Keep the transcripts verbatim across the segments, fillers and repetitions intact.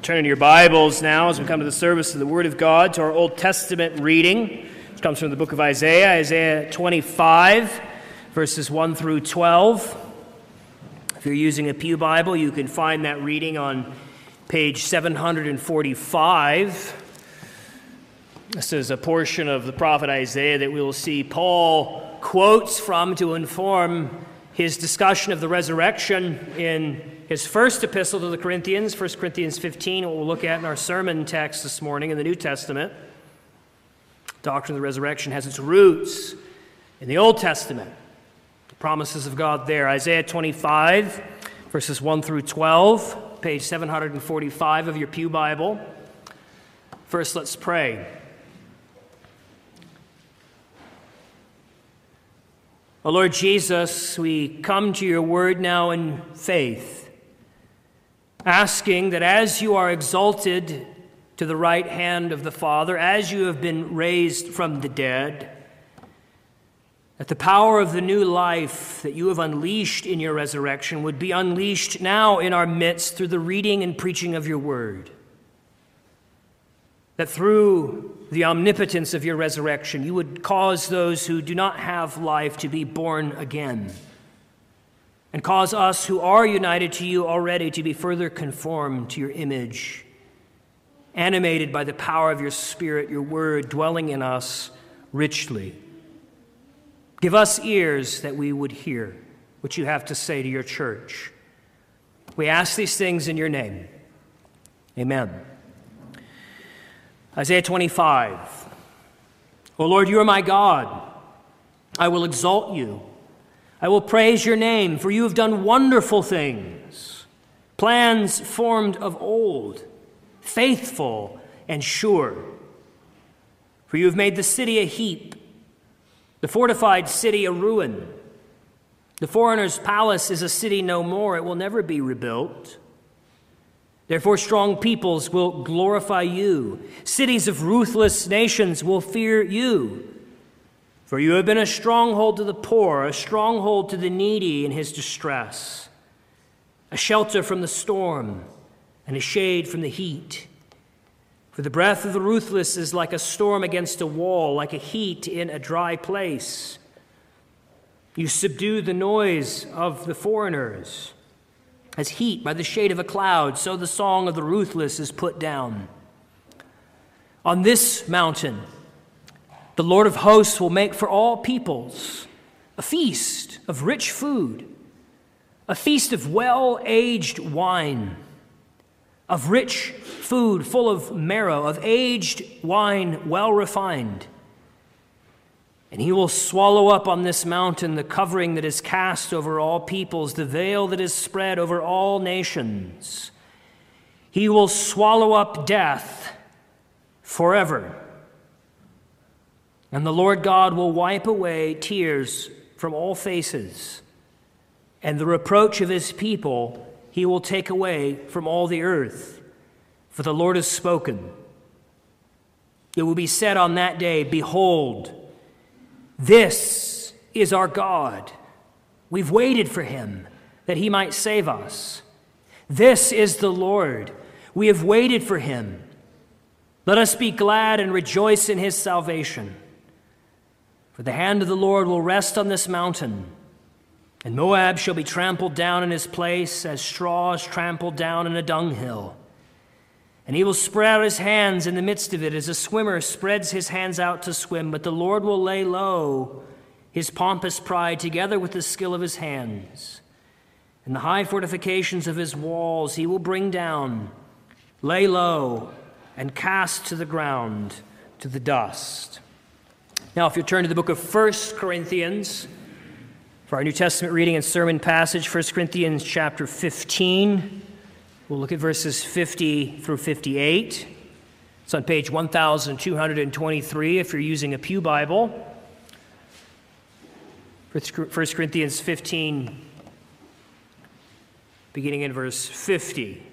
Turn into your Bibles now as we come to the service of the Word of God, to our Old Testament reading, which comes from the book of Isaiah, Isaiah twenty-five, verses one through twelve. If you're using a pew Bible, you can find that reading on page seven hundred forty-five. This is a portion of the prophet Isaiah that we will see Paul quotes from to inform his discussion of the resurrection in his first epistle to the Corinthians, First Corinthians fifteen, what we'll look at in our sermon text this morning in the New Testament. Doctrine of the resurrection has its roots in the Old Testament. The promises of God there. Isaiah twenty-five, verses one through twelve, page seven hundred forty-five of your pew Bible. First, let's pray. O Lord Jesus, we come to your word now in faith, asking that as you are exalted to the right hand of the Father, as you have been raised from the dead, that the power of the new life that you have unleashed in your resurrection would be unleashed now in our midst through the reading and preaching of your word. That through the omnipotence of your resurrection, you would cause those who do not have life to be born again, and cause us who are united to you already to be further conformed to your image, animated by the power of your Spirit, your word dwelling in us richly. Give us ears that we would hear what you have to say to your church. We ask these things in your name. Amen. Isaiah twenty-five. O Lord, you are my God. I will exalt you. I will praise your name, for you have done wonderful things, plans formed of old, faithful and sure. For you have made the city a heap, the fortified city a ruin. The foreigner's palace is a city no more. It will never be rebuilt. Therefore, strong peoples will glorify you. Cities of ruthless nations will fear you. For you have been a stronghold to the poor, a stronghold to the needy in his distress, a shelter from the storm and a shade from the heat. For the breath of the ruthless is like a storm against a wall, like a heat in a dry place. You subdue the noise of the foreigners. As heat by the shade of a cloud, so the song of the ruthless is put down. On this mountain, the Lord of hosts will make for all peoples a feast of rich food, a feast of well-aged wine, of rich food full of marrow, of aged wine well refined. And he will swallow up on this mountain the covering that is cast over all peoples, the veil that is spread over all nations. He will swallow up death forever. And the Lord God will wipe away tears from all faces, and the reproach of his people he will take away from all the earth. For the Lord has spoken. It will be said on that day, behold, this is our God. We've waited for him that he might save us. This is the Lord. We have waited for him. Let us be glad and rejoice in his salvation. For the hand of the Lord will rest on this mountain, and Moab shall be trampled down in his place as straw is trampled down in a dunghill. And he will spread out his hands in the midst of it as a swimmer spreads his hands out to swim. But the Lord will lay low his pompous pride together with the skill of his hands. And the high fortifications of his walls he will bring down, lay low, and cast to the ground, to the dust. Now, if you turn to the book of First Corinthians, for our New Testament reading and sermon passage, First Corinthians chapter fifteen, we'll look at verses fifty through fifty-eight. It's on page one thousand two hundred twenty-three if you're using a pew Bible. First Corinthians fifteen, beginning in verse fifty.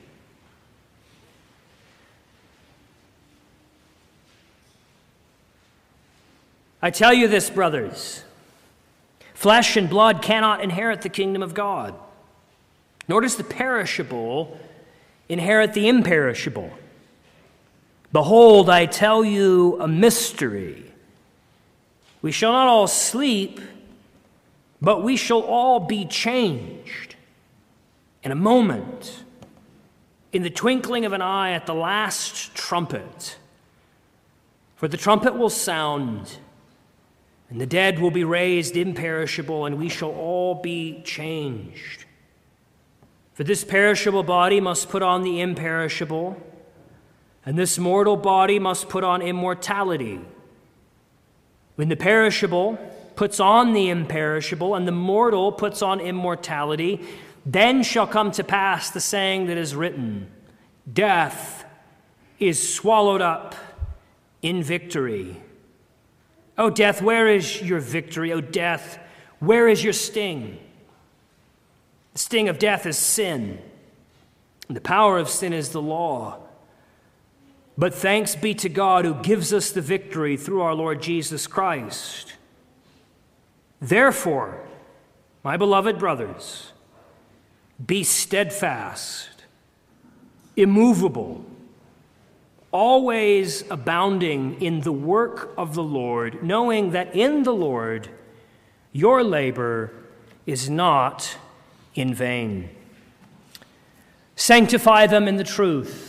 I tell you this, brothers, flesh and blood cannot inherit the kingdom of God, nor does the perishable inherit the imperishable. Behold, I tell you a mystery. We shall not all sleep, but we shall all be changed in a moment, in the twinkling of an eye, at the last trumpet. For the trumpet will sound, and the dead will be raised imperishable, and we shall all be changed. For this perishable body must put on the imperishable, and this mortal body must put on immortality. When the perishable puts on the imperishable, and the mortal puts on immortality, then shall come to pass the saying that is written, death is swallowed up in victory. O death, where is your victory? O death, where is your sting? The sting of death is sin, and the power of sin is the law. But thanks be to God who gives us the victory through our Lord Jesus Christ. Therefore, my beloved brothers, be steadfast, immovable, always abounding in the work of the Lord, knowing that in the Lord your labor is not in vain. Sanctify them in the truth.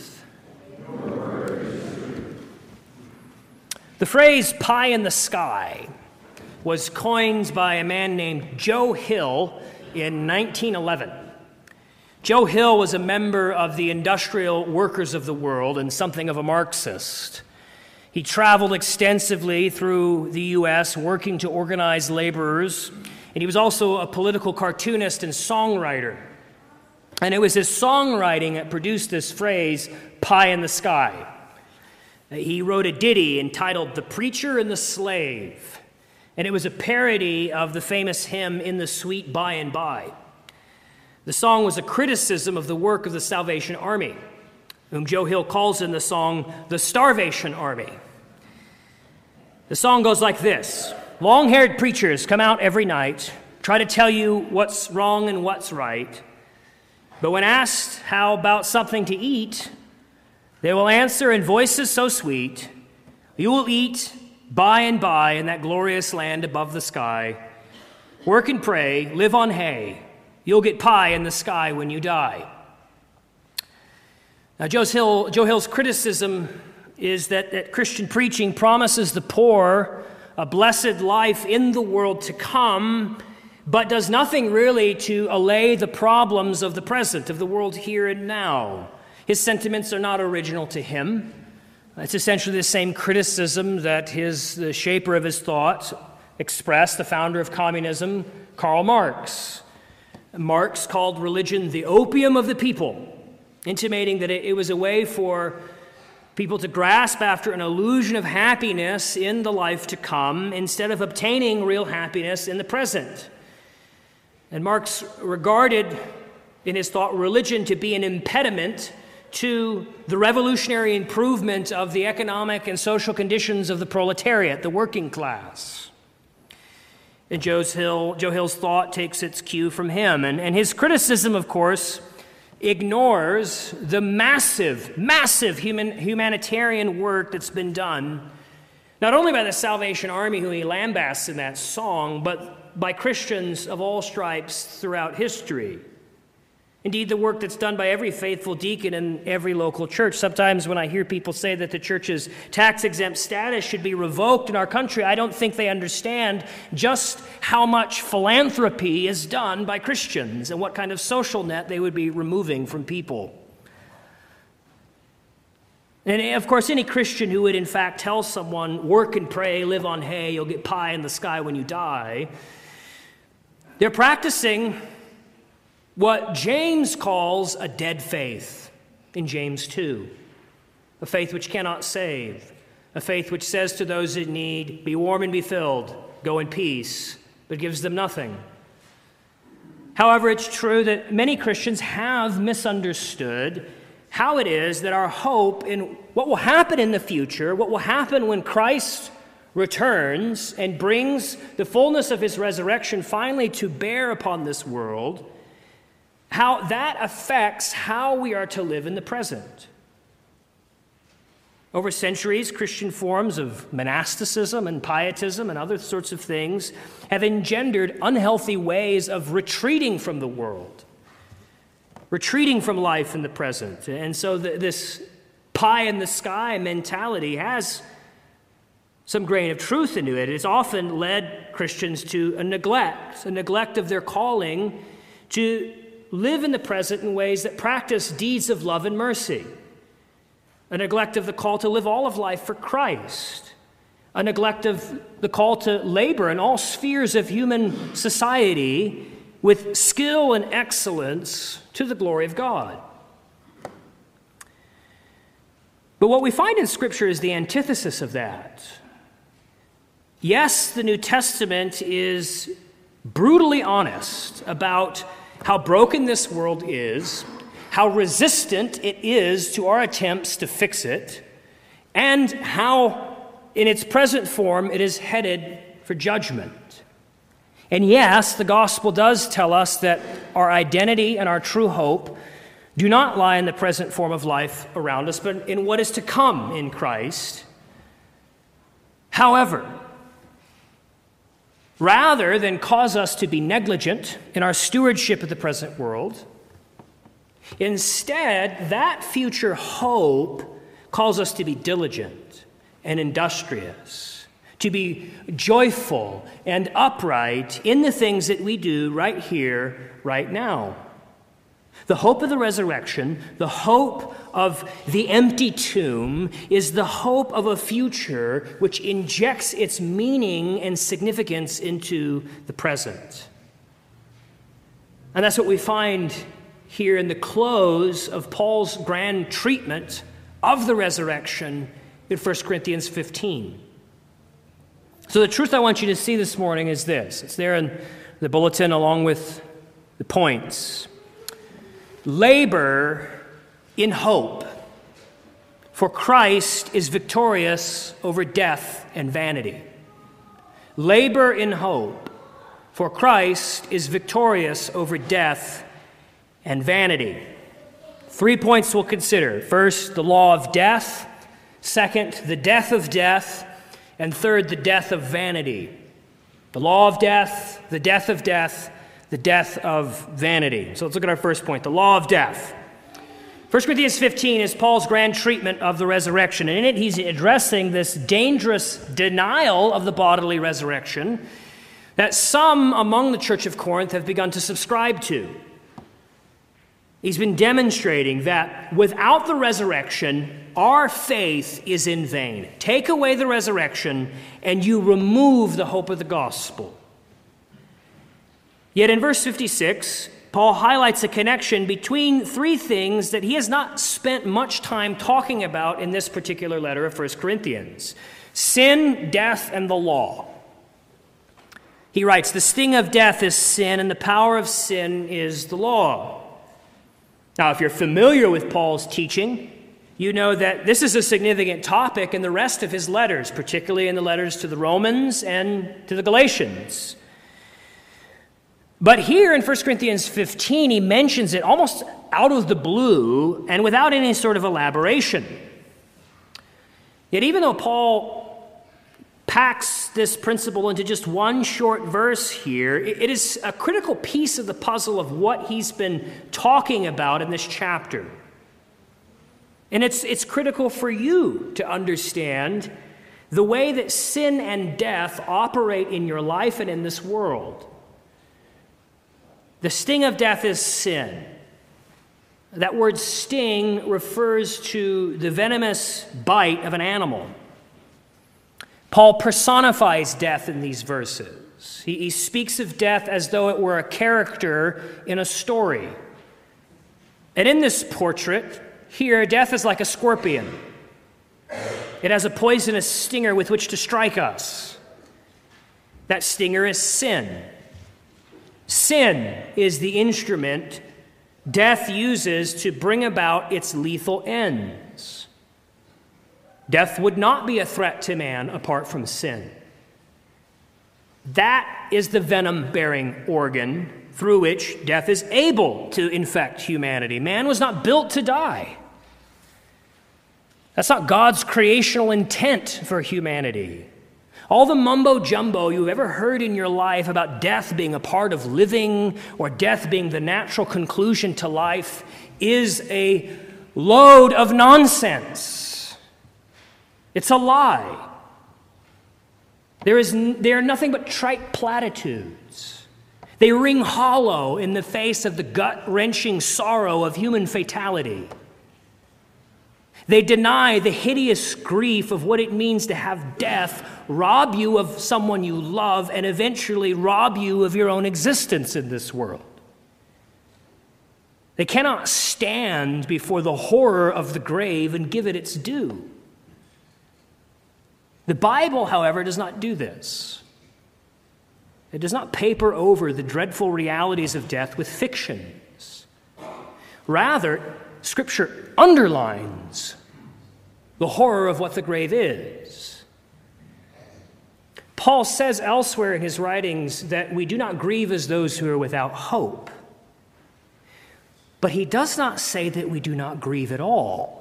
The phrase pie in the sky was coined by a man named Joe Hill in nineteen eleven. Joe Hill was a member of the industrial workers of the world and something of a Marxist. He traveled extensively through the U S working to organize laborers, and he was also a political cartoonist and songwriter. And it was his songwriting that produced this phrase, pie in the sky. He wrote a ditty entitled The Preacher and the Slave, and it was a parody of the famous hymn In the Sweet By and By. The song was a criticism of the work of the Salvation Army, whom Joe Hill calls in the song the Starvation Army. The song goes like this. Long-haired preachers come out every night, try to tell you what's wrong and what's right, but when asked how about something to eat, they will answer in voices so sweet, you will eat by and by in that glorious land above the sky. Work and pray, live on hay. You'll get pie in the sky when you die. Now, Joe, Hill, Joe Hill's criticism is that, that Christian preaching promises the poor a blessed life in the world to come, but does nothing really to allay the problems of the present, of the world here and now. His sentiments are not original to him. It's essentially the same criticism that his, the shaper of his thought expressed, the founder of communism, Karl Marx. Marx called religion the opium of the people, intimating that it, it was a way for people to grasp after an illusion of happiness in the life to come instead of obtaining real happiness in the present. And Marx regarded in his thought religion to be an impediment to the revolutionary improvement of the economic and social conditions of the proletariat, the working class. And Joe's Hill, Joe Hill's thought takes its cue from him. And, and his criticism, of course, ignores the massive, massive human, humanitarian work that's been done, not only by the Salvation Army, who he lambasts in that song, but by Christians of all stripes throughout history. Indeed, the work that's done by every faithful deacon in every local church. Sometimes when I hear people say that the church's tax-exempt status should be revoked in our country, I don't think they understand just how much philanthropy is done by Christians and what kind of social net they would be removing from people. And of course, any Christian who would in fact tell someone, work and pray, live on hay, you'll get pie in the sky when you die, they're practicing what James calls a dead faith in James two, a faith which cannot save, a faith which says to those in need, be warm and be filled, go in peace, but gives them nothing. However, it's true that many Christians have misunderstood how it is that our hope in what will happen in the future, what will happen when Christ returns and brings the fullness of his resurrection finally to bear upon this world, how that affects how we are to live in the present. Over centuries, Christian forms of monasticism and pietism and other sorts of things have engendered unhealthy ways of retreating from the world, retreating from life in the present. And so the, this pie in the sky mentality has some grain of truth into it. It's often led Christians to a neglect, a neglect of their calling to live in the present in ways that practice deeds of love and mercy, a neglect of the call to live all of life for Christ, a neglect of the call to labor in all spheres of human society with skill and excellence to the glory of God. But what we find in Scripture is the antithesis of that. Yes, the New Testament is brutally honest about how broken this world is, how resistant it is to our attempts to fix it, and how, in its present form, it is headed for judgment. And yes, the gospel does tell us that our identity and our true hope do not lie in the present form of life around us, but in what is to come in Christ. However, rather than cause us to be negligent in our stewardship of the present world, instead, that future hope calls us to be diligent and industrious, to be joyful and upright in the things that we do right here, right now. The hope of the resurrection, the hope of the empty tomb, is the hope of a future which injects its meaning and significance into the present. And that's what we find here in the close of Paul's grand treatment of the resurrection in First Corinthians fifteen. So the truth I want you to see this morning is this. It's there in the bulletin along with the points. Labor in hope, for Christ is victorious over death and vanity. Labor in hope, for Christ is victorious over death and vanity. Three points we'll consider. First, the law of death. Second, the death of death. And third, the death of vanity. The law of death, the death of death, the death of vanity. So let's look at our first point, the law of death. First Corinthians fifteen is Paul's grand treatment of the resurrection. And in it, he's addressing this dangerous denial of the bodily resurrection that some among the church of Corinth have begun to subscribe to. He's been demonstrating that without the resurrection, our faith is in vain. Take away the resurrection, and you remove the hope of the gospel. Yet in verse fifty-six, Paul highlights a connection between three things that he has not spent much time talking about in this particular letter of First Corinthians: sin, death, and the law. He writes, the sting of death is sin, and the power of sin is the law. Now, if you're familiar with Paul's teaching, you know that this is a significant topic in the rest of his letters, particularly in the letters to the Romans and to the Galatians. But here in First Corinthians fifteen, he mentions it almost out of the blue and without any sort of elaboration. Yet even though Paul packs this principle into just one short verse here, it is a critical piece of the puzzle of what he's been talking about in this chapter. And it's, it's critical for you to understand the way that sin and death operate in your life and in this world. The sting of death is sin. That word sting refers to the venomous bite of an animal. Paul personifies death in these verses. He, he speaks of death as though it were a character in a story. And in this portrait, here, death is like a scorpion. It has a poisonous stinger with which to strike us. That stinger is sin. Sin is the instrument death uses to bring about its lethal ends. Death would not be a threat to man apart from sin. That is the venom-bearing organ through which death is able to infect humanity. Man was not built to die. That's not God's creational intent for humanity. All the mumbo-jumbo you've ever heard in your life about death being a part of living or death being the natural conclusion to life is a load of nonsense. It's a lie. There is, they are nothing but trite platitudes. They ring hollow in the face of the gut-wrenching sorrow of human fatality. They deny the hideous grief of what it means to have death rob you of someone you love and eventually rob you of your own existence in this world. They cannot stand before the horror of the grave and give it its due. The Bible, however, does not do this. It does not paper over the dreadful realities of death with fictions. Rather, Scripture underlines the horror of what the grave is. Paul says elsewhere in his writings that we do not grieve as those who are without hope. But he does not say that we do not grieve at all.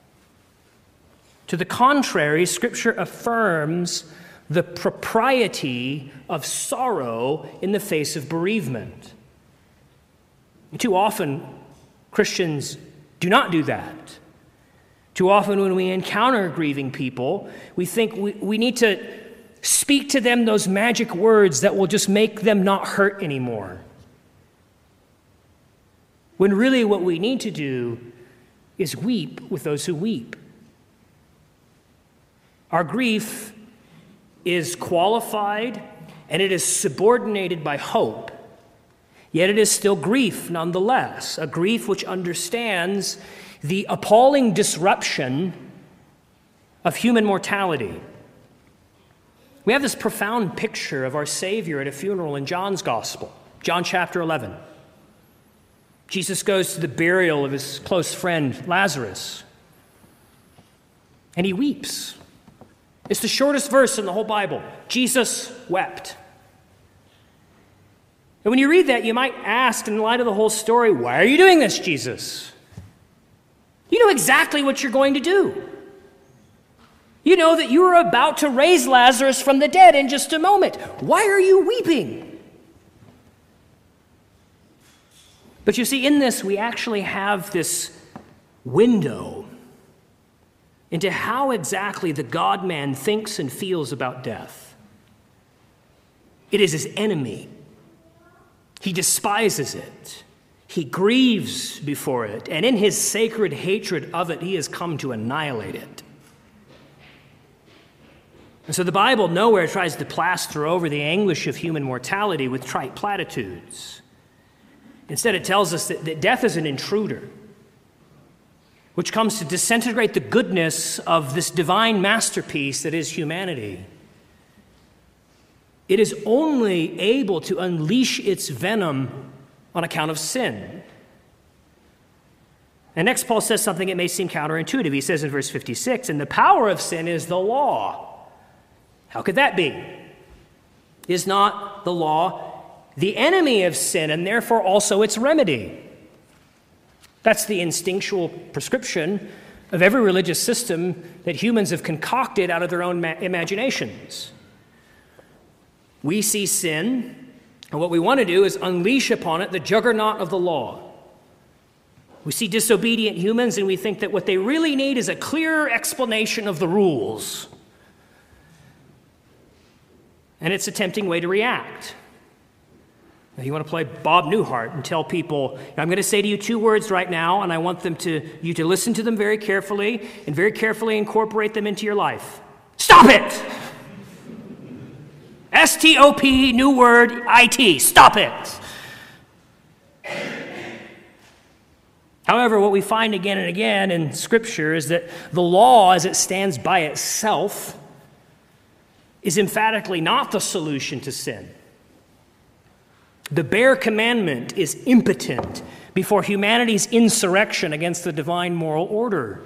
To the contrary, Scripture affirms the propriety of sorrow in the face of bereavement. Too often, Christians do not do that. Too often when we encounter grieving people, we think we, we need to speak to them those magic words that will just make them not hurt anymore. When really what we need to do is weep with those who weep. Our grief is qualified and it is subordinated by hope, yet it is still grief nonetheless, a grief which understands the appalling disruption of human mortality. We have this profound picture of our Savior at a funeral in John's Gospel, John chapter eleven. Jesus goes to the burial of his close friend Lazarus, and he weeps. It's the shortest verse in the whole Bible. Jesus wept. And when you read that, you might ask, in light of the whole story, why are you doing this, Jesus? You know exactly what you're going to do. You know that you are about to raise Lazarus from the dead in just a moment. Why are you weeping? But you see, in this, we actually have this window into how exactly the God-man thinks and feels about death. It is his enemy. He despises it. He grieves before it. And in his sacred hatred of it, he has come to annihilate it. And so the Bible nowhere tries to plaster over the anguish of human mortality with trite platitudes. Instead, it tells us that, that death is an intruder, which comes to disintegrate the goodness of this divine masterpiece that is humanity. It is only able to unleash its venom on account of sin. And next, Paul says something that may seem counterintuitive. He says in verse fifty-six, and the power of sin is the law. How could that be? Is not the law the enemy of sin and therefore also its remedy? That's the instinctual prescription of every religious system that humans have concocted out of their own ma- imaginations. We see sin, and what we want to do is unleash upon it the juggernaut of the law. We see disobedient humans, and we think that what they really need is a clearer explanation of the rules. And it's a tempting way to react. If you want to play Bob Newhart and tell people, I'm going to say to you two words right now, and I want them to you to listen to them very carefully and very carefully incorporate them into your life. Stop it! S T O P, new word, I T. Stop it! However, what we find again and again in Scripture is that the law, as it stands by itself, is emphatically not the solution to sin. The bare commandment is impotent before humanity's insurrection against the divine moral order.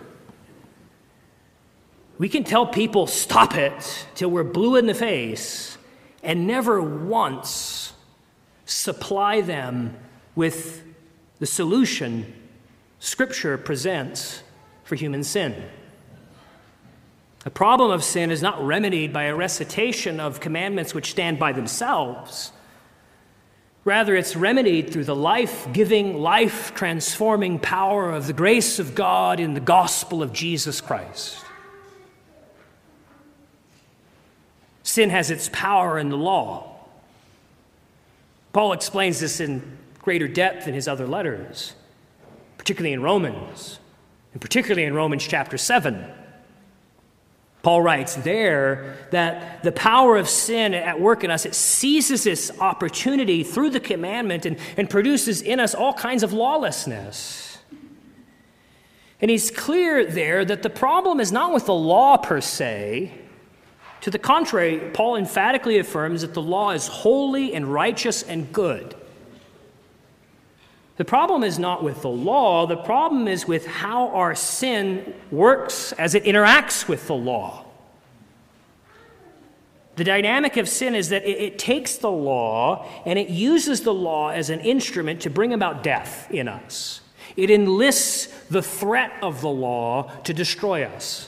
We can tell people, stop it, till we're blue in the face, and never once supply them with the solution Scripture presents for human sin. The problem of sin is not remedied by a recitation of commandments which stand by themselves. Rather, it's remedied through the life-giving, life-transforming power of the grace of God in the gospel of Jesus Christ. Sin has its power in the law. Paul explains this in greater depth in his other letters, particularly in Romans, and particularly in Romans chapter seven. Paul writes there that the power of sin at work in us, it seizes this opportunity through the commandment and, and produces in us all kinds of lawlessness. And he's clear there that the problem is not with the law per se. To the contrary, Paul emphatically affirms that the law is holy and righteous and good. The problem is not with the law. The problem is with how our sin works as it interacts with the law. The dynamic of sin is that it, it takes the law and it uses the law as an instrument to bring about death in us. It enlists the threat of the law to destroy us.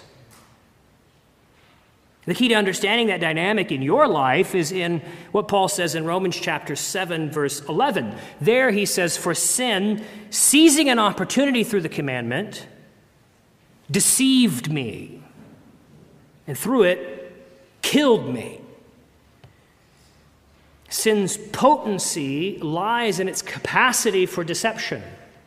The key to understanding that dynamic in your life is in what Paul says in Romans chapter seven, verse eleven. There he says, "For sin, seizing an opportunity through the commandment, deceived me, and through it, killed me." Sin's potency lies in its capacity for deception.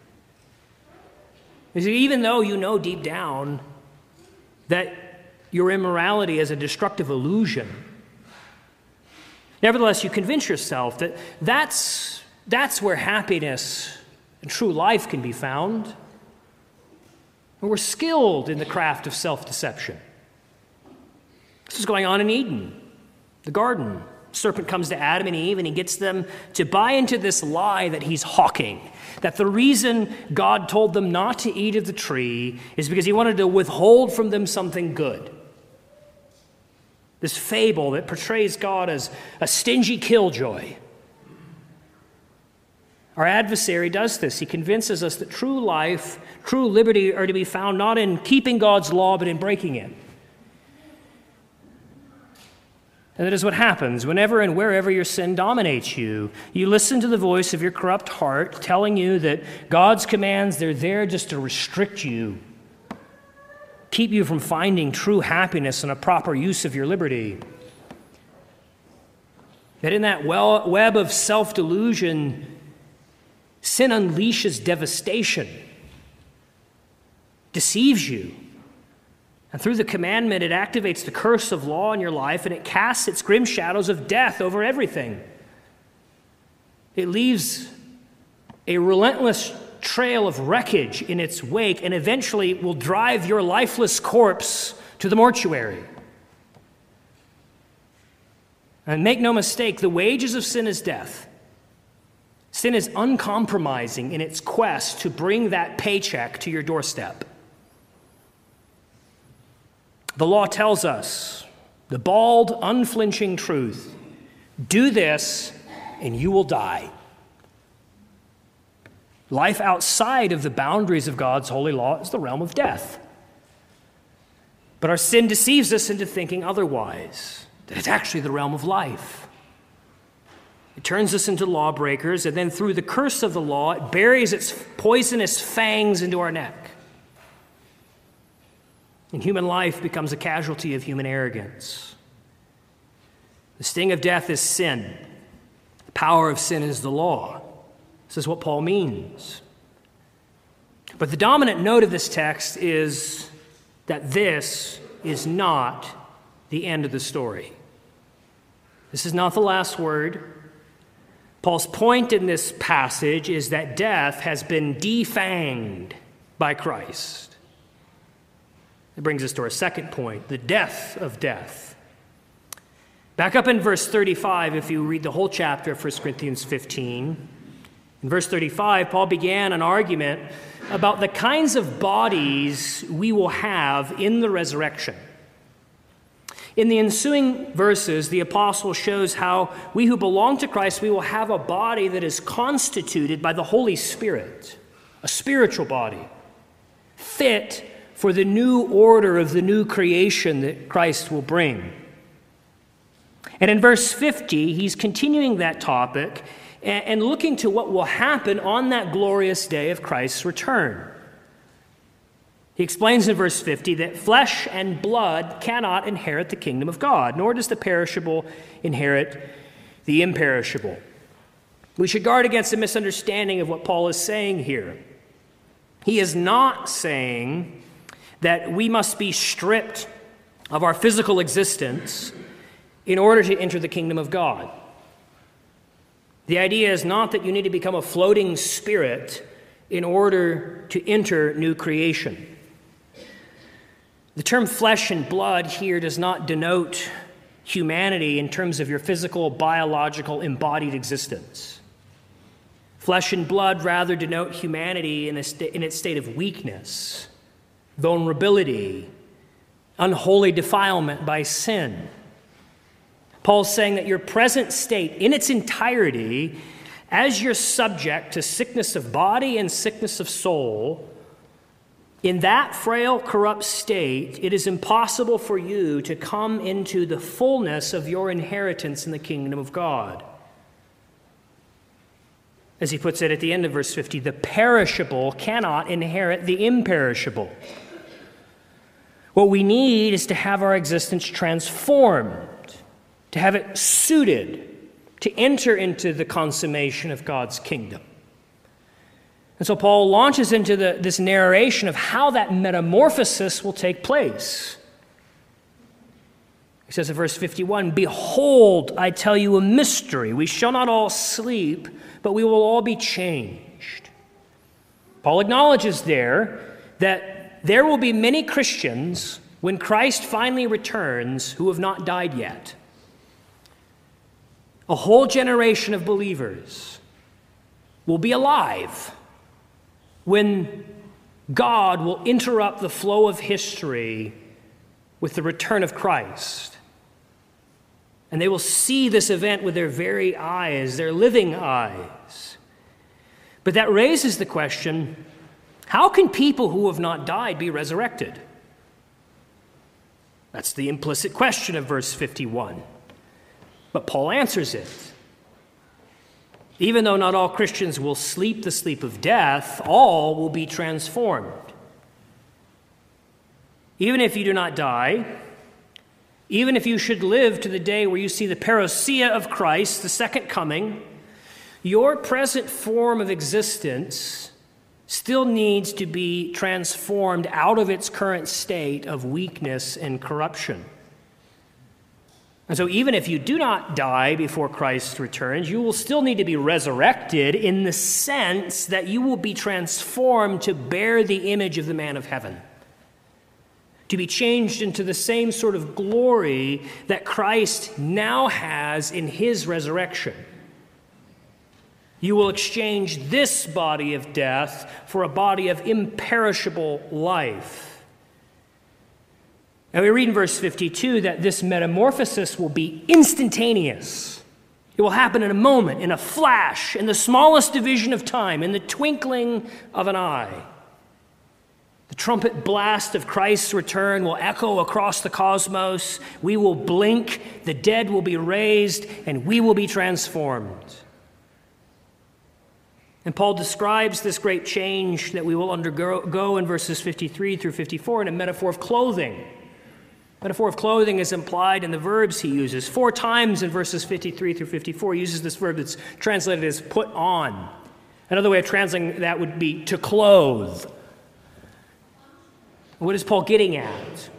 Even though you know deep down that your immorality is a destructive illusion, nevertheless, you convince yourself that that's, that's where happiness and true life can be found. And we're skilled in the craft of self-deception. This is going on in Eden, the garden. The serpent comes to Adam and Eve and he gets them to buy into this lie that he's hawking, that the reason God told them not to eat of the tree is because he wanted to withhold from them something good. This fable that portrays God as a stingy killjoy. Our adversary does this. He convinces us that true life, true liberty are to be found not in keeping God's law, but in breaking it. And that is what happens whenever and wherever your sin dominates you. You listen to the voice of your corrupt heart telling you that God's commands, they're there just to restrict you, keep you from finding true happiness and a proper use of your liberty. That in that well, web of self-delusion, sin unleashes devastation, deceives you. And through the commandment, it activates the curse of law in your life, and it casts its grim shadows of death over everything. It leaves a relentless trail of wreckage in its wake, and eventually will drive your lifeless corpse to the mortuary. And make no mistake, the wages of sin is death. Sin is uncompromising in its quest to bring that paycheck to your doorstep. The law tells us the bald, unflinching truth: do this and you will die. Life outside of the boundaries of God's holy law is the realm of death. But our sin deceives us into thinking otherwise, that it's actually the realm of life. It turns us into lawbreakers, and then through the curse of the law, it buries its poisonous fangs into our neck. And human life becomes a casualty of human arrogance. The sting of death is sin. The power of sin is the law. This is what Paul means. But the dominant note of this text is that this is not the end of the story. This is not the last word. Paul's point in this passage is that death has been defanged by Christ. It brings us to our second point, the death of death. Back up in verse thirty-five, if you read the whole chapter of First Corinthians fifteen. In verse thirty-five, Paul began an argument about the kinds of bodies we will have in the resurrection. In the ensuing verses, the apostle shows how we who belong to Christ, we will have a body that is constituted by the Holy Spirit, a spiritual body, fit for the new order of the new creation that Christ will bring. And in verse fifty, he's continuing that topic and looking to what will happen on that glorious day of Christ's return. He explains in verse fifty that flesh and blood cannot inherit the kingdom of God, nor does the perishable inherit the imperishable. We should guard against a misunderstanding of what Paul is saying here. He is not saying that we must be stripped of our physical existence in order to enter the kingdom of God. The idea is not that you need to become a floating spirit in order to enter new creation. The term flesh and blood here does not denote humanity in terms of your physical, biological, embodied existence. Flesh and blood rather denote humanity in, a st- in its state of weakness, vulnerability, unholy defilement by sin. Paul's saying that your present state in its entirety, as you're subject to sickness of body and sickness of soul, in that frail, corrupt state, it is impossible for you to come into the fullness of your inheritance in the kingdom of God. As he puts it at the end of verse fifty, the perishable cannot inherit the imperishable. What we need is to have our existence transformed, to have it suited to enter into the consummation of God's kingdom. And so Paul launches into the, this narration of how that metamorphosis will take place. He says in verse fifty-one, "Behold, I tell you a mystery. We shall not all sleep, but we will all be changed." Paul acknowledges there that there will be many Christians when Christ finally returns who have not died yet. A whole generation of believers will be alive when God will interrupt the flow of history with the return of Christ. And they will see this event with their very eyes, their living eyes. But that raises the question, how can people who have not died be resurrected? That's the implicit question of verse fifty-one. But Paul answers it. Even though not all Christians will sleep the sleep of death, all will be transformed. Even if you do not die, even if you should live to the day where you see the parousia of Christ, the second coming, your present form of existence still needs to be transformed out of its current state of weakness and corruption. And so even if you do not die before Christ returns, you will still need to be resurrected in the sense that you will be transformed to bear the image of the man of heaven, to be changed into the same sort of glory that Christ now has in his resurrection. You will exchange this body of death for a body of imperishable life. And we read in verse fifty-two that this metamorphosis will be instantaneous. It will happen in a moment, in a flash, in the smallest division of time, in the twinkling of an eye. The trumpet blast of Christ's return will echo across the cosmos. We will blink, the dead will be raised, and we will be transformed. And Paul describes this great change that we will undergo in verses fifty-three through fifty-four in a metaphor of clothing. Metaphor of clothing is implied in the verbs he uses. Four times in verses fifty-three through fifty-four, he uses this verb that's translated as put on. Another way of translating that would be to clothe. What is Paul getting at?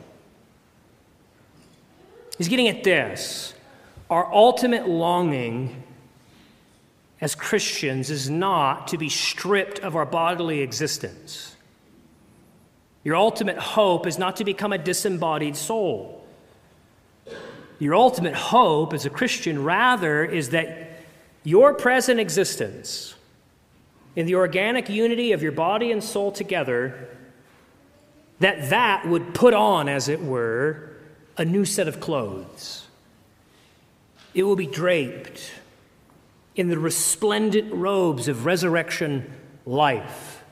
He's getting at this. Our ultimate longing as Christians is not to be stripped of our bodily existence. Your ultimate hope is not to become a disembodied soul. Your ultimate hope as a Christian, rather, is that your present existence, in the organic unity of your body and soul together, that that would put on, as it were, a new set of clothes. It will be draped in the resplendent robes of resurrection life.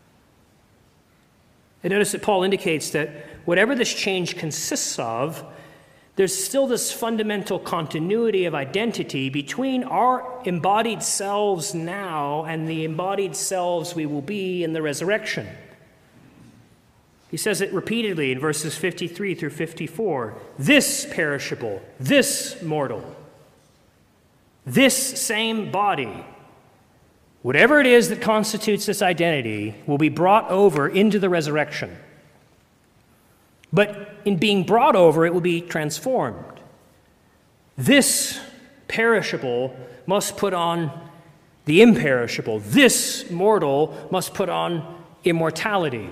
And notice that Paul indicates that whatever this change consists of, there's still this fundamental continuity of identity between our embodied selves now and the embodied selves we will be in the resurrection. He says it repeatedly in verses fifty-three through fifty-four. This perishable, this mortal, this same body, whatever it is that constitutes this identity, will be brought over into the resurrection. But in being brought over, it will be transformed. This perishable must put on the imperishable. This mortal must put on immortality.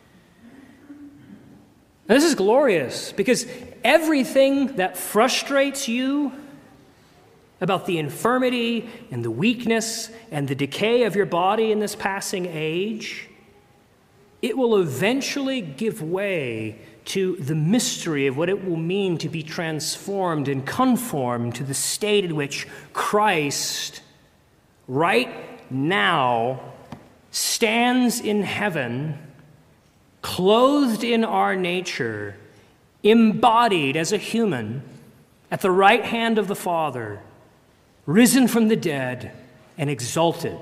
Now, this is glorious because everything that frustrates you about the infirmity and the weakness and the decay of your body in this passing age, it will eventually give way to the mystery of what it will mean to be transformed and conformed to the state in which Christ, right now, stands in heaven, clothed in our nature, embodied as a human, at the right hand of the Father, risen from the dead and exalted.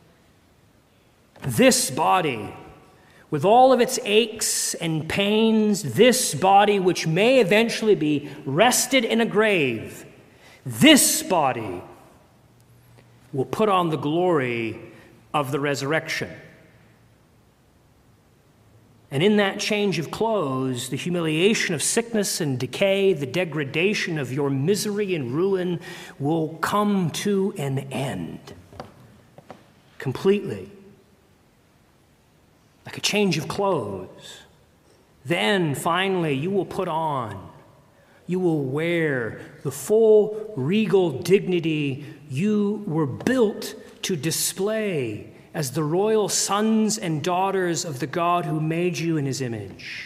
This body, with all of its aches and pains, this body which may eventually be rested in a grave, this body will put on the glory of the resurrection. And in that change of clothes, the humiliation of sickness and decay, the degradation of your misery and ruin will come to an end completely. Like a change of clothes. Then, finally, you will put on, you will wear the full regal dignity you were built to display as the royal sons and daughters of the God who made you in his image.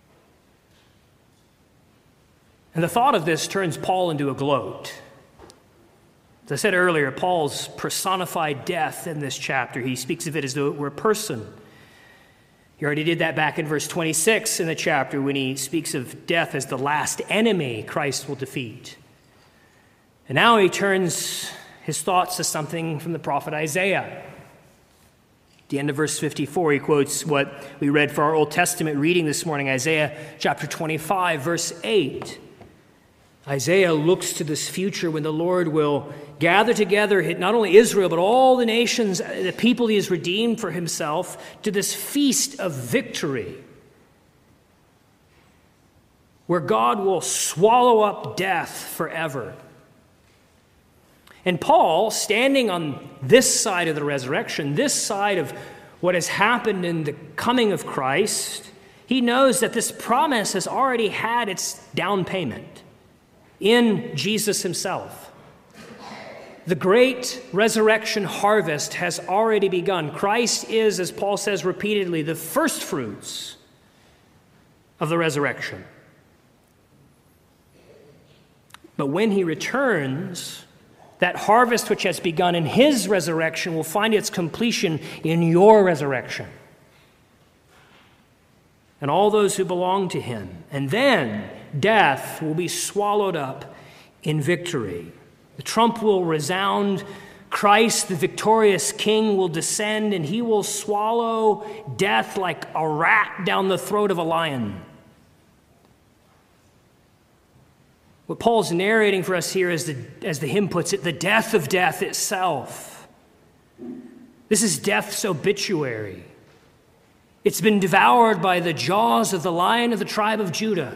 And the thought of this turns Paul into a gloat. As I said earlier, Paul's personified death in this chapter. He speaks of it as though it were a person. He already did that back in verse twenty-six in the chapter when he speaks of death as the last enemy Christ will defeat. And now he turns his thoughts to something from the prophet Isaiah. At the end of verse fifty-four, he quotes what we read for our Old Testament reading this morning, Isaiah chapter twenty-five, verse eight. Isaiah looks to this future when the Lord will gather together not only Israel, but all the nations, the people he has redeemed for himself, to this feast of victory, where God will swallow up death forever. And Paul, standing on this side of the resurrection, this side of what has happened in the coming of Christ, he knows that this promise has already had its down payment in Jesus himself. The great resurrection harvest has already begun. Christ is, as Paul says repeatedly, the first fruits of the resurrection. But when he returns, that harvest which has begun in his resurrection will find its completion in your resurrection. And all those who belong to him. And then death will be swallowed up in victory. The trump will resound. Christ, the victorious King, will descend, and he will swallow death like a rat down the throat of a lion. What Paul's narrating for us here is, the, as the hymn puts it, the death of death itself. This is death's obituary. It's been devoured by the jaws of the Lion of the tribe of Judah.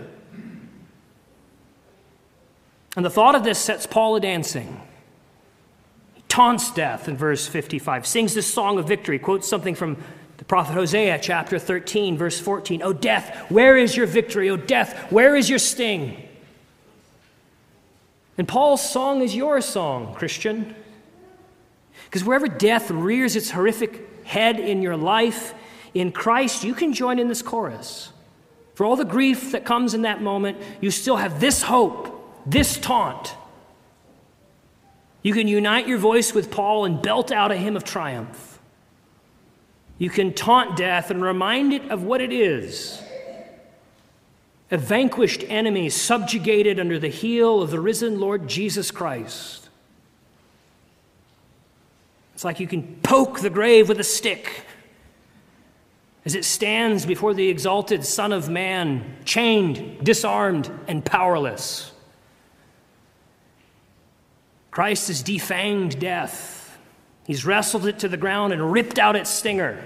And the thought of this sets Paul a-dancing. He taunts death in verse fifty-five, sings this song of victory, quotes something from the prophet Hosea, chapter thirteen, verse fourteen. O death, where is your victory? O death, where is your sting? And Paul's song is your song, Christian. Because wherever death rears its horrific head in your life, in Christ, you can join in this chorus. For all the grief that comes in that moment, you still have this hope, this taunt. You can unite your voice with Paul and belt out a hymn of triumph. You can taunt death and remind it of what it is. A vanquished enemy subjugated under the heel of the risen Lord Jesus Christ. It's like you can poke the grave with a stick as it stands before the exalted Son of Man, chained, disarmed, and powerless. Christ has defanged death. He's wrestled it to the ground and ripped out its stinger.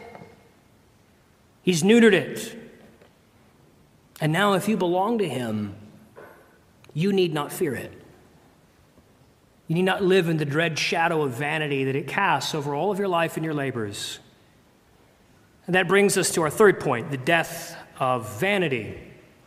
He's neutered it. And now if you belong to him, you need not fear it. You need not live in the dread shadow of vanity that it casts over all of your life and your labors. And that brings us to our third point, the death of vanity.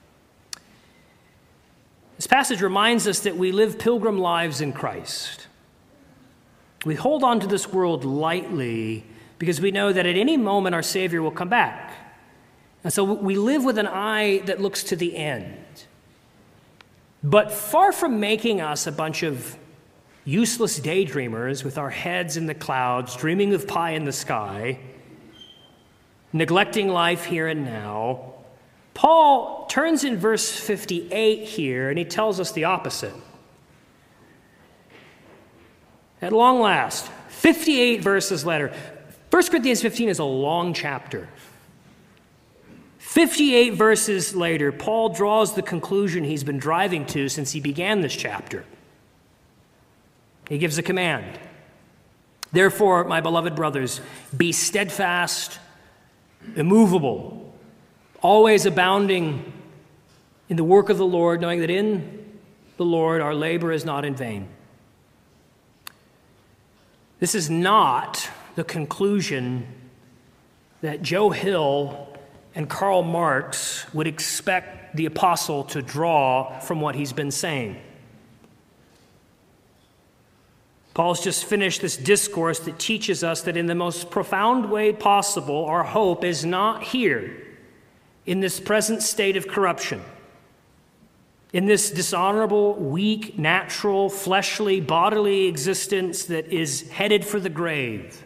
This passage reminds us that we live pilgrim lives in Christ. We hold on to this world lightly because we know that at any moment our Savior will come back. And so we live with an eye that looks to the end. But far from making us a bunch of useless daydreamers with our heads in the clouds, dreaming of pie in the sky, neglecting life here and now, Paul turns in verse fifty-eight here and he tells us the opposite. At long last, fifty-eight verses later, First Corinthians fifteen is a long chapter. fifty-eight verses later, Paul draws the conclusion he's been driving to since he began this chapter. He gives a command. Therefore, my beloved brothers, be steadfast, immovable, always abounding in the work of the Lord, knowing that in the Lord our labor is not in vain. This is not the conclusion that Joe Hill and Karl Marx would expect the apostle to draw from what he's been saying. Paul's just finished this discourse that teaches us that in the most profound way possible, our hope is not here in this present state of corruption, in this dishonorable, weak, natural, fleshly, bodily existence that is headed for the grave.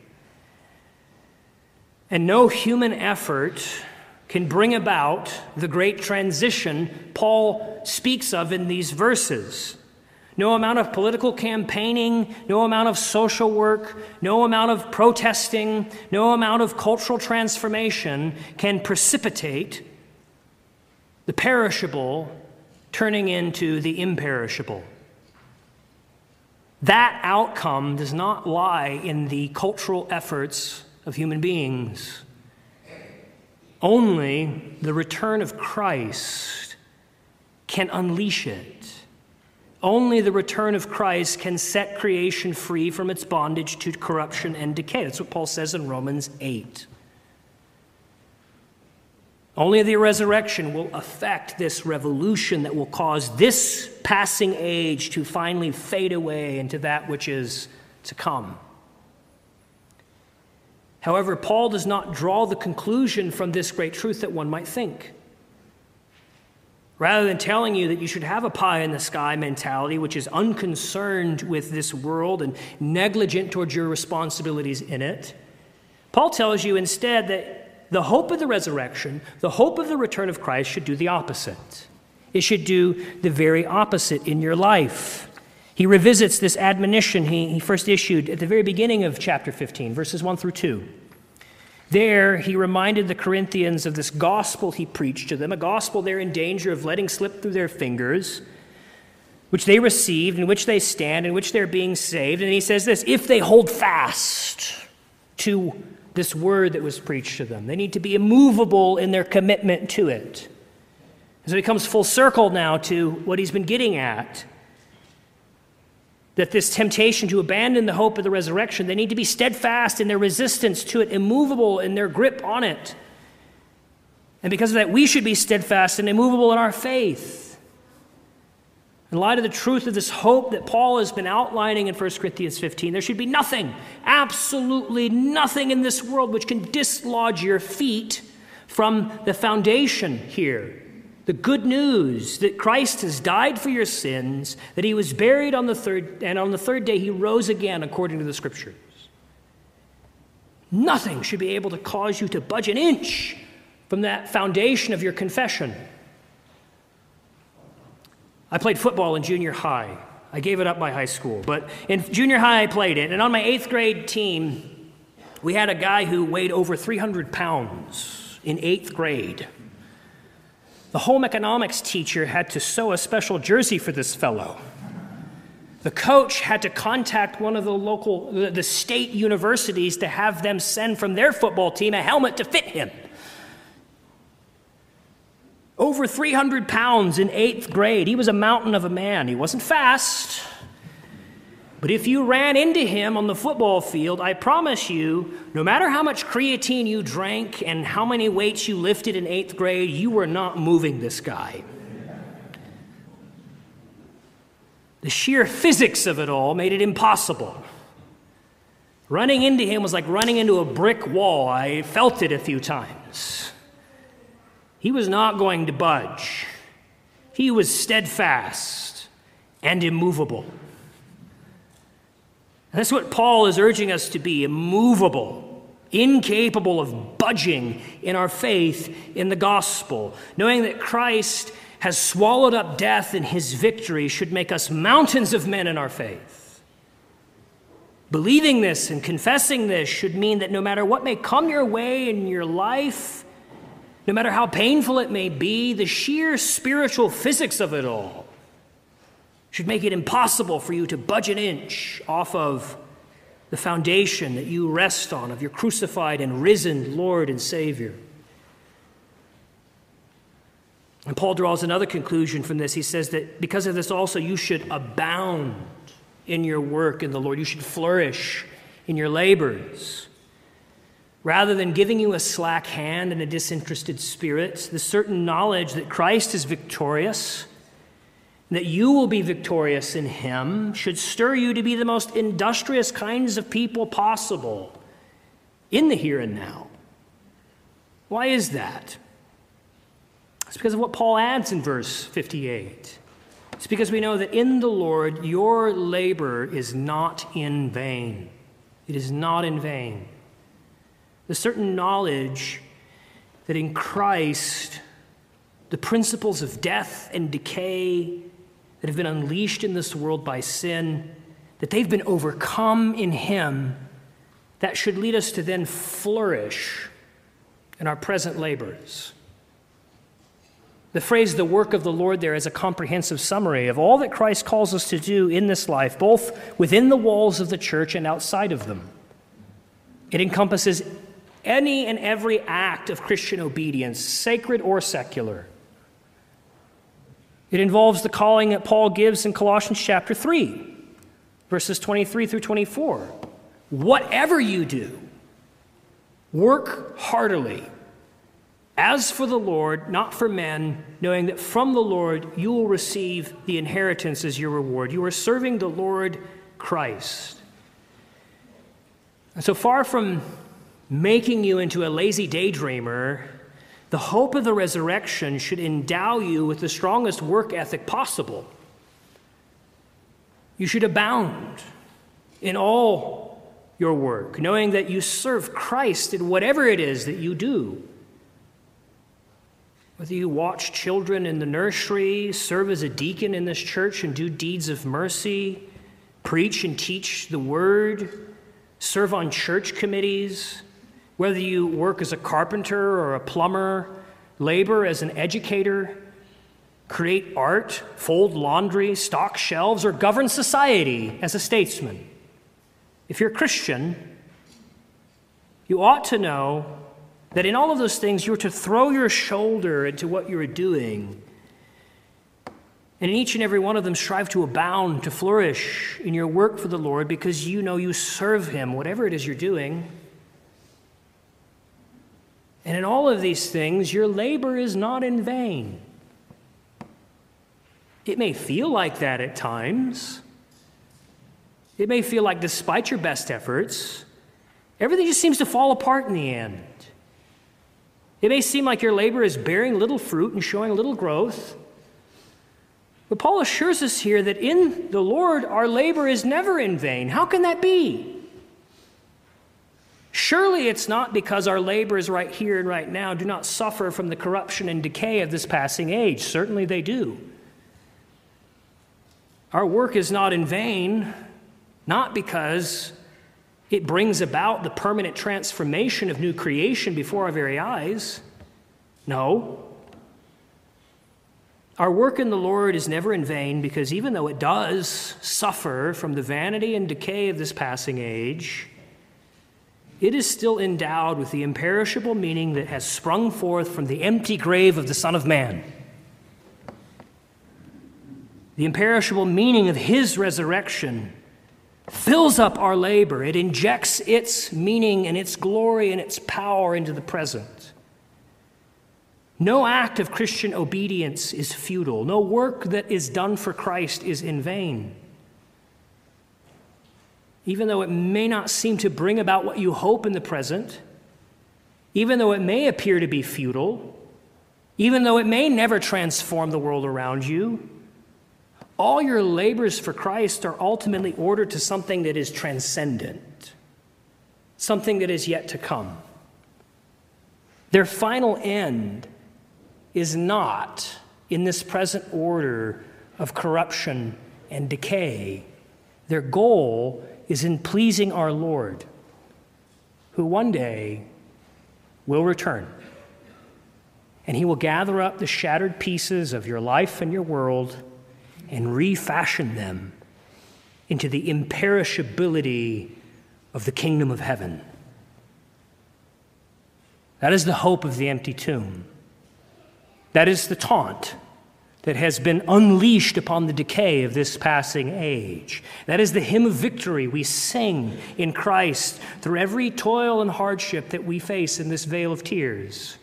And no human effort can bring about the great transition Paul speaks of in these verses. No amount of political campaigning, no amount of social work, no amount of protesting, no amount of cultural transformation can precipitate the perishable turning into the imperishable. That outcome does not lie in the cultural efforts of human beings. Only the return of Christ can unleash it. Only the return of Christ can set creation free from its bondage to corruption and decay. That's what Paul says in Romans eight. Only the resurrection will affect this revolution that will cause this passing age to finally fade away into that which is to come. However, Paul does not draw the conclusion from this great truth that one might think. Rather than telling you that you should have a pie-in-the-sky mentality, which is unconcerned with this world and negligent towards your responsibilities in it, Paul tells you instead that the hope of the resurrection, the hope of the return of Christ should do the opposite. It should do the very opposite in your life. He revisits this admonition he, he first issued at the very beginning of chapter fifteen, verses one through two. There, he reminded the Corinthians of this gospel he preached to them, a gospel they're in danger of letting slip through their fingers, which they received, in which they stand, in which they're being saved. And he says this, if they hold fast to this word that was preached to them, they need to be immovable in their commitment to it. So he comes full circle now to what he's been getting at, that this temptation to abandon the hope of the resurrection, they need to be steadfast in their resistance to it, immovable in their grip on it. And because of that, we should be steadfast and immovable in our faith. In light of the truth of this hope that Paul has been outlining in First Corinthians fifteen, there should be nothing, absolutely nothing in this world which can dislodge your feet from the foundation here, the good news that Christ has died for your sins, that he was buried on the third, and on the third day he rose again according to the Scriptures. Nothing should be able to cause you to budge an inch from that foundation of your confession. I played football in junior high. I gave it up by high school, but in junior high I played it, and on my eighth grade team, we had a guy who weighed over three hundred pounds in eighth grade. The home economics teacher had to sew a special jersey for this fellow. The coach had to contact one of the local, the, the state universities to have them send from their football team a helmet to fit him. Over three hundred pounds in eighth grade. He was a mountain of a man. He wasn't fast. But if you ran into him on the football field, I promise you, no matter how much creatine you drank and how many weights you lifted in eighth grade, you were not moving this guy. The sheer physics of it all made it impossible. Running into him was like running into a brick wall. I felt it a few times. He was not going to budge. He was steadfast and immovable. And that's what Paul is urging us to be, immovable, incapable of budging in our faith in the gospel. Knowing that Christ has swallowed up death in his victory should make us mountains of men in our faith. Believing this and confessing this should mean that no matter what may come your way in your life, no matter how painful it may be, the sheer spiritual physics of it all should make it impossible for you to budge an inch off of the foundation that you rest on, of your crucified and risen Lord and Savior. And Paul draws another conclusion from this. He says that because of this also, you should abound in your work in the Lord. You should flourish in your labors. Rather than giving you a slack hand and a disinterested spirit, the certain knowledge that Christ is victorious, that you will be victorious in him, should stir you to be the most industrious kinds of people possible in the here and now. Why is that? It's because of what Paul adds in verse fifty-eight. It's because we know that in the Lord your labor is not in vain. It is not in vain. The certain knowledge that in Christ the principles of death and decay that have been unleashed in this world by sin, that they've been overcome in him, that should lead us to then flourish in our present labors. The phrase, the work of the Lord, there is a comprehensive summary of all that Christ calls us to do in this life, both within the walls of the church and outside of them. It encompasses any and every act of Christian obedience, sacred or secular. It involves the calling that Paul gives in Colossians chapter three, verses twenty-three through twenty-four. Whatever you do, work heartily, as for the Lord, not for men, knowing that from the Lord you will receive the inheritance as your reward. You are serving the Lord Christ. And so far from making you into a lazy daydreamer, the hope of the resurrection should endow you with the strongest work ethic possible. You should abound in all your work, knowing that you serve Christ in whatever it is that you do. Whether you watch children in the nursery, serve as a deacon in this church and do deeds of mercy, preach and teach the word, serve on church committees, whether you work as a carpenter or a plumber, labor as an educator, create art, fold laundry, stock shelves, or govern society as a statesman. If you're a Christian, you ought to know that in all of those things, you're to throw your shoulder into what you're doing. And in each and every one of them, strive to abound, to flourish in your work for the Lord, because you know you serve him, whatever it is you're doing. And in all of these things, your labor is not in vain. It may feel like that at times. It may feel like despite your best efforts, everything just seems to fall apart in the end. It may seem like your labor is bearing little fruit and showing little growth. But Paul assures us here that in the Lord our labor is never in vain. How can that be? Surely it's not because our labors right here and right now do not suffer from the corruption and decay of this passing age. Certainly they do. Our work is not in vain, not because it brings about the permanent transformation of new creation before our very eyes. No. Our work in the Lord is never in vain because even though it does suffer from the vanity and decay of this passing age, it is still endowed with the imperishable meaning that has sprung forth from the empty grave of the Son of Man. The imperishable meaning of his resurrection fills up our labor. It injects its meaning and its glory and its power into the present. No act of Christian obedience is futile. No work that is done for Christ is in vain. Even though it may not seem to bring about what you hope in the present, even though it may appear to be futile, even though it may never transform the world around you, all your labors for Christ are ultimately ordered to something that is transcendent, something that is yet to come. Their final end is not in this present order of corruption and decay. Their goal is in pleasing our Lord, who one day will return. And he will gather up the shattered pieces of your life and your world and refashion them into the imperishability of the kingdom of heaven. That is the hope of the empty tomb. That is the taunt that has been unleashed upon the decay of this passing age. That is the hymn of victory we sing in Christ through every toil and hardship that we face in this vale of tears.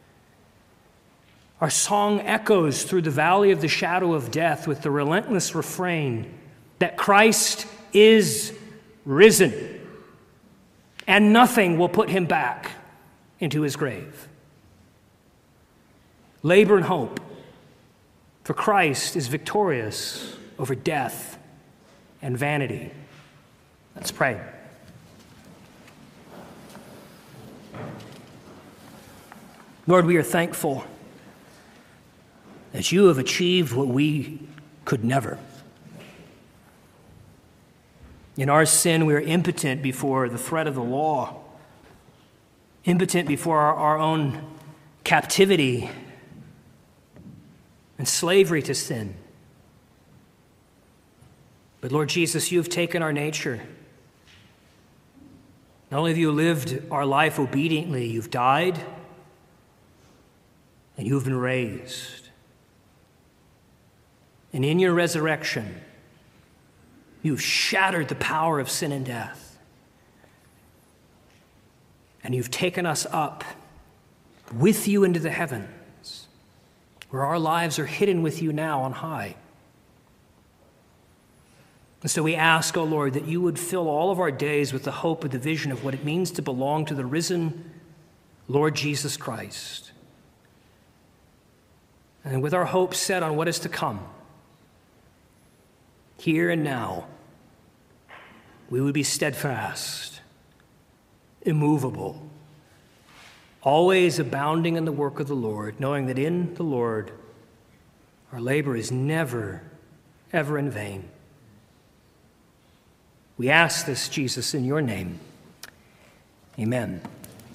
Our song echoes through the valley of the shadow of death with the relentless refrain that Christ is risen, and nothing will put him back into his grave. Labor and hope, for Christ is victorious over death and vanity. Let's pray. Lord, we are thankful that you have achieved what we could never. In our sin, we are impotent before the threat of the law, impotent before our, our own captivity and slavery to sin. But Lord Jesus, you have taken our nature. Not only have you lived our life obediently, you've died and you have been raised. And in your resurrection, you've shattered the power of sin and death. And you've taken us up with you into the heavens, where our lives are hidden with you now on high. And so we ask, O Lord, that you would fill all of our days with the hope and the vision of what it means to belong to the risen Lord Jesus Christ. And with our hope set on what is to come, here and now, we would be steadfast, immovable, always abounding in the work of the Lord, knowing that in the Lord our labor is never, ever in vain. We ask this, Jesus, in your name. Amen.